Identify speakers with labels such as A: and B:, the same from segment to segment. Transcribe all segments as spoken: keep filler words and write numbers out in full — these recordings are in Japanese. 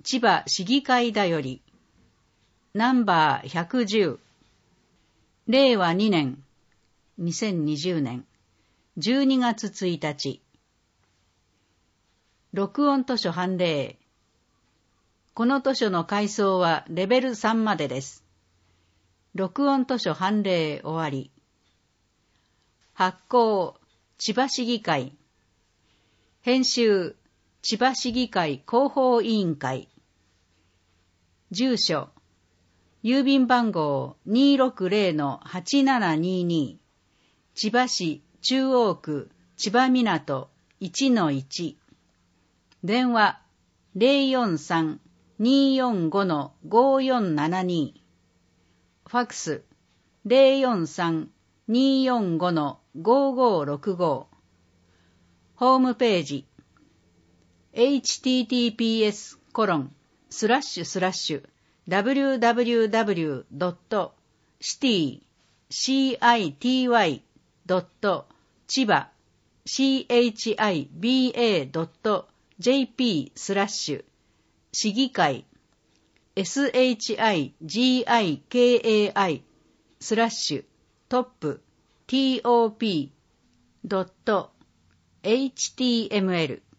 A: 千葉市議会だより、ナンバーひゃくじゅう、れいわにねん、にせんにじゅうねんじゅうにがつついたち、録音図書判例。この図書の階層はレベルさんまでです。録音図書判例終わり。発行、千葉市議会。編集、千葉市議会広報委員会。住所、郵便番号 にーろくぜろのはちななにーにー、千葉市中央区千葉港 いちのいち。電話 ゼロよんさん にーよんご ごーよんななにー。ファックス ゼロよんさん にーよんご ごーごーろくご。ホームページ エイチティーティーピーエスコロンスラッシュスラッシュダブリューダブリューダブリュードットシティシーアイティーワイドット千葉シーエイチアイビーエードットジェーピースラッシュ市議会 エスエイチアイジーアイケーエーアイ スラッシュトップ トップ ドット エイチティーエムエル。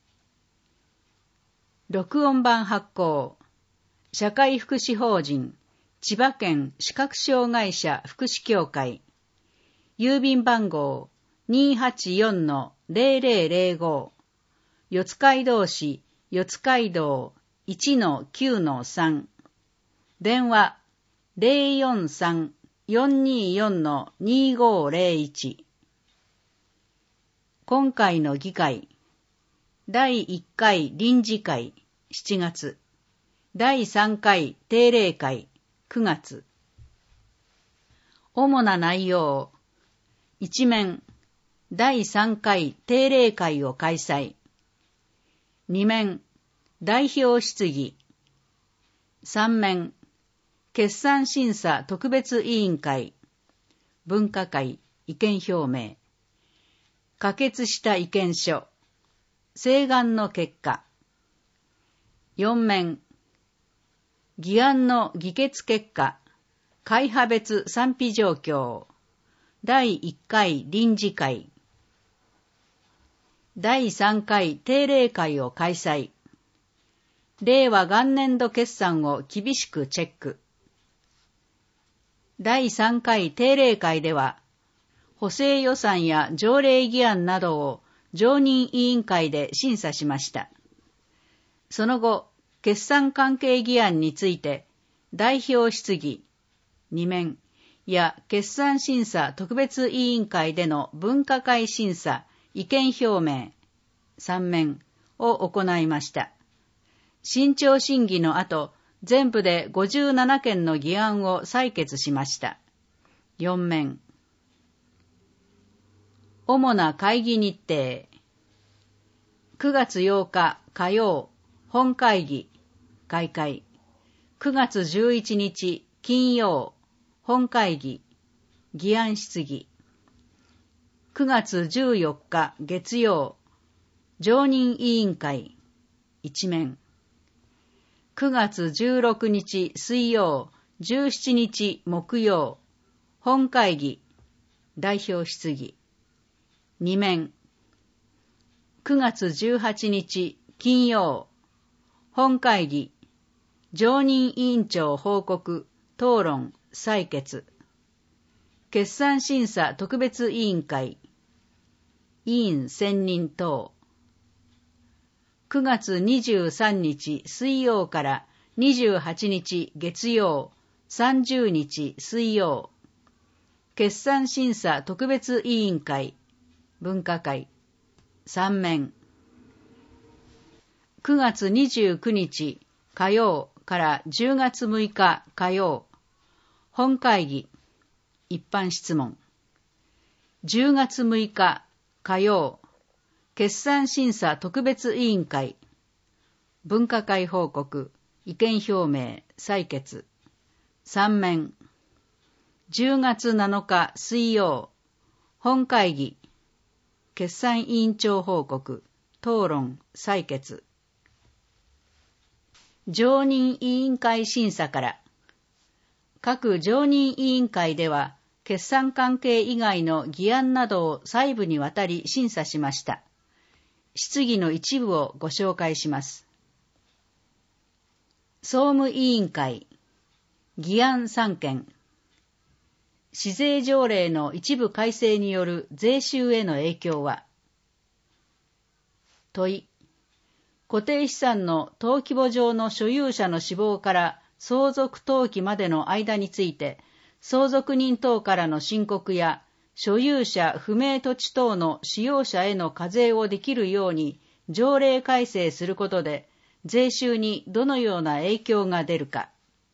A: 録音版発行、社会福祉法人千葉県視覚障害者福祉協会、郵便番号 にーはちよんのぜろぜろぜろご、四街道市四街道 いちのきゅうのさん、電話 ゼロよんさん よんにーよん にーごーぜろいち。今回の議会、だいいっかい臨時会しちがつ、だいさんかい定例会くがつ。主な内容、一面、だいさんかい定例会を開催。二面、代表質疑。三面、決算審査特別委員会、分科会意見表明。可決した意見書、請願の結果。四面、議案の議決結果、会派別賛否状況、だいいっかい臨時会。だいさんかい定例会を開催。令和元年度決算を厳しくチェック。だいさんかい定例会では、補正予算や条例議案などを常任委員会で審査しました。その後、決算関係議案について、代表質疑、二面や決算審査特別委員会での分科会審査、意見表明、三面を行いました。慎重審議の後、全部でごじゅうななけんの議案を採決しました。四面。主な会議日程。くがつようか火曜、本会議、開会。くがつじゅういちにち金曜、本会議、議案質疑。くがつじゅうよっか月曜、常任委員会、一面。くがつじゅうろくにち水曜、じゅうしちにち木曜、本会議、代表質疑。二面。くがつじゅうはちにち金曜、本会議、常任委員長報告、討論、採決。決算審査特別委員会、委員選任等。くがつにじゅうさんにち水曜からにじゅうはちにち月曜、さんじゅうにち水曜。決算審査特別委員会、分科会、三面。くがつにじゅうくにち火曜からじゅうがつむいか火曜、本会議、一般質問。じゅうがつむいか火曜、決算審査特別委員会、分科会報告、意見表明、採決。三面。じゅうがつなのか水曜、本会議、決算委員長報告、討論、採決。 常任委員会審査から、各常任委員会では、決算関係以外の議案などを細部にわたり審査しました。質疑の一部をご紹介します。総務委員会、議案さんけん。市税条例の一部改正による税収への影響は、問い、固定資産の登記簿上の所有者の死亡から相続登記までの間について、相続人等からの申告や、所有者不明土地等の使用者への課税をできるように条例改正することで、税収にどのような影響が出るか。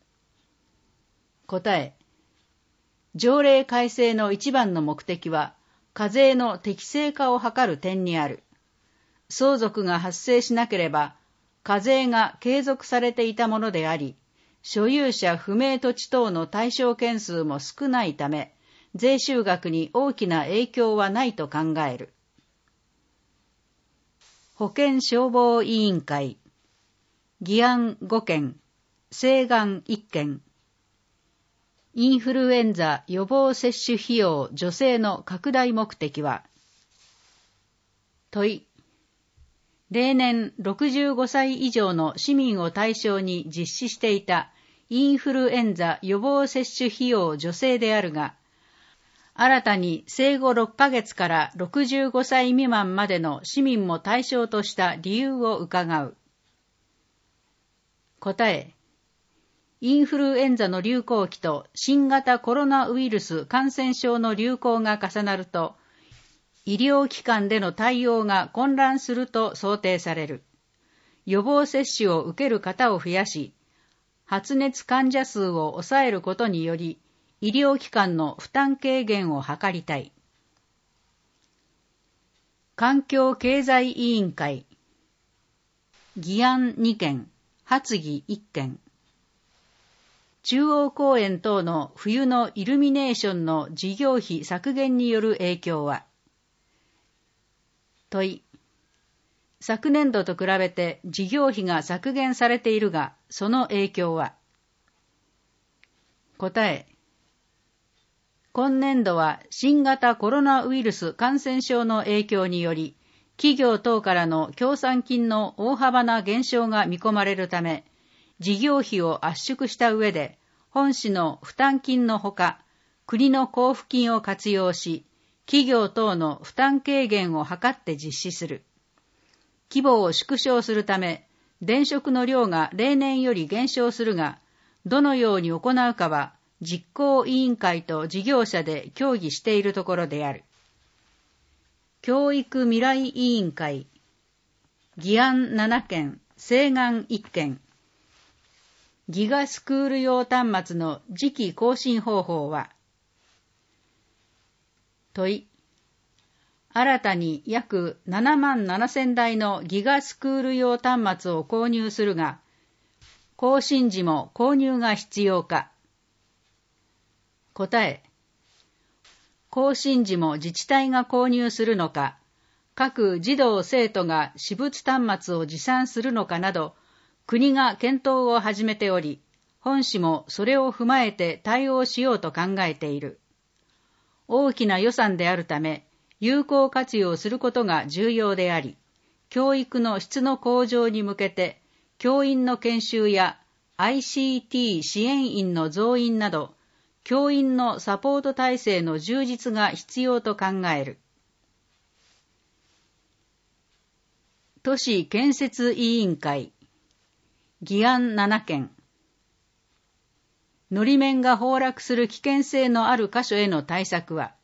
A: 答え、条例改正の一番の目的は、課税の適正化を図る点にある。相続が発生しなければ、課税が継続されていたものであり、所有者不明土地等の対象件数も少ないため、税収額に大きな影響はないと考える。保健消防委員会、議案ごけん、請願いっけん。インフルエンザ予防接種費用助成の拡大目的は、問い、例年ろくじゅうごさい以上の市民を対象に実施していたインフルエンザ予防接種費用助成であるが、新たに生後ろっかげつからろくじゅうごさい未満までの市民も対象とした理由を伺う。答え、インフルエンザの流行期と新型コロナウイルス感染症の流行が重なると、医療機関での対応が混乱すると想定される。予防接種を受ける方を増やし、発熱患者数を抑えることにより、医療機関の負担軽減を図りたい。環境経済委員会、議案にけん、発議いっけん。中央公園等の冬のイルミネーションの事業費削減による影響は、問い、昨年度と比べて事業費が削減されているが、その影響は、答え、今年度は新型コロナウイルス感染症の影響により、企業等からの協賛金の大幅な減少が見込まれるため、事業費を圧縮した上で、本市の負担金のほか、国の交付金を活用し、企業等の負担軽減を図って実施する。規模を縮小するため、電飾の量が例年より減少するが、どのように行うかは、実行委員会と事業者で協議しているところである。教育未来委員会、議案ななけん、請願いっけん。ギガスクール用端末の時期更新方法は、問い、新たに約ななまんななせんだいのギガスクール用端末を購入するが、更新時も購入が必要か。答え、更新時も自治体が購入するのか、各児童生徒が私物端末を持参するのかなど、国が検討を始めており、本市もそれを踏まえて対応しようと考えている。大きな予算であるため、有効活用することが重要であり、教育の質の向上に向けて、教員の研修や アイシーティー 支援員の増員など、教員のサポート体制の充実が必要と考える。都市建設委員会、議案ななけん。のり面が崩落する危険性のある箇所への対策は、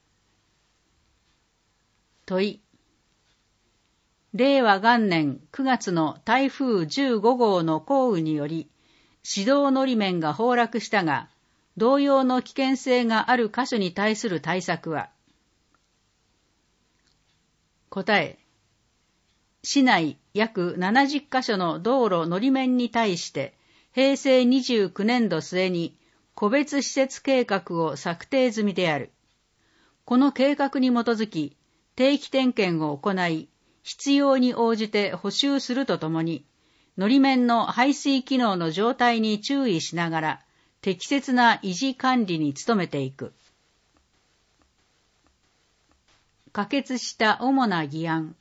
A: 問い、令和元年くがつの台風じゅうごごうの降雨により、市道のり面が崩落したが、同様の危険性がある箇所に対する対策は、答え、市内約ななじゅっかしょの道路のり面に対して、へいせいにじゅうきゅうねんど末に個別施設計画を策定済みである。この計画に基づき、定期点検を行い、必要に応じて補修するとともに、 のり面の排水機能の状態に注意しながら、適切な維持管理に努めていく。可決した主な議案。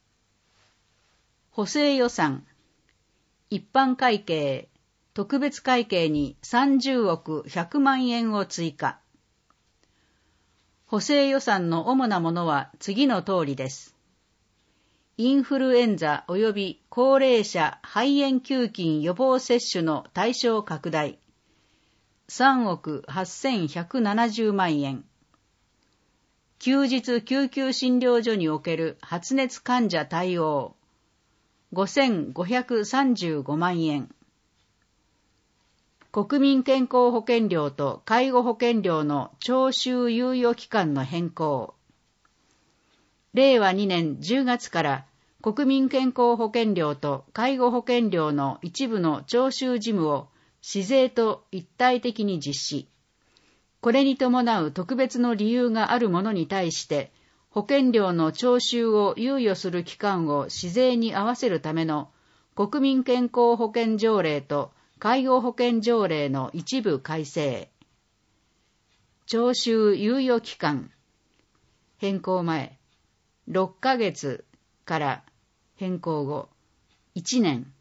A: 補正予算。一般会計、特別会計にさんじゅうおくひゃくまんえんを追加。補正予算の主なものは次の通りです。インフルエンザ及び高齢者肺炎球菌予防接種の対象拡大。さんおくはっせんひゃくななじゅうまんえん。休日救急診療所における発熱患者対応。ごせんごひゃくさんじゅうごまんえん。国民健康保険料と介護保険料の徴収猶予期間の変更。れいわにねんじゅうがつから国民健康保険料と介護保険料の一部の徴収事務を市税と一体的に実施。これに伴う特別の理由がある者に対して保険料の徴収を猶予する期間を市税に合わせるための国民健康保険条例と介護保険条例の一部改正。徴収猶予期間。変更前、ろっかげつから変更後、いちねん。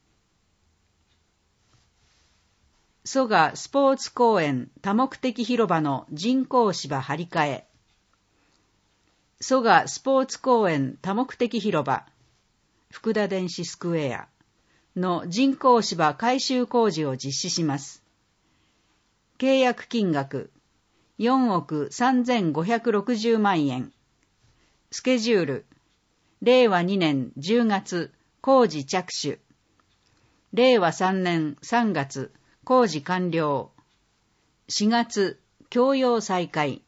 A: 蘇我スポーツ公園多目的広場の人工芝張り替え。蘇我スポーツ公園多目的広場、福田電子スクエアの人工芝改修工事を実施します。契約金額よんおくさんぜんごひゃくろくじゅうまんえん。スケジュールれいわにねんじゅうがつ工事着手。れいわさんねんさんがつ工事完了。しがつ供用再開。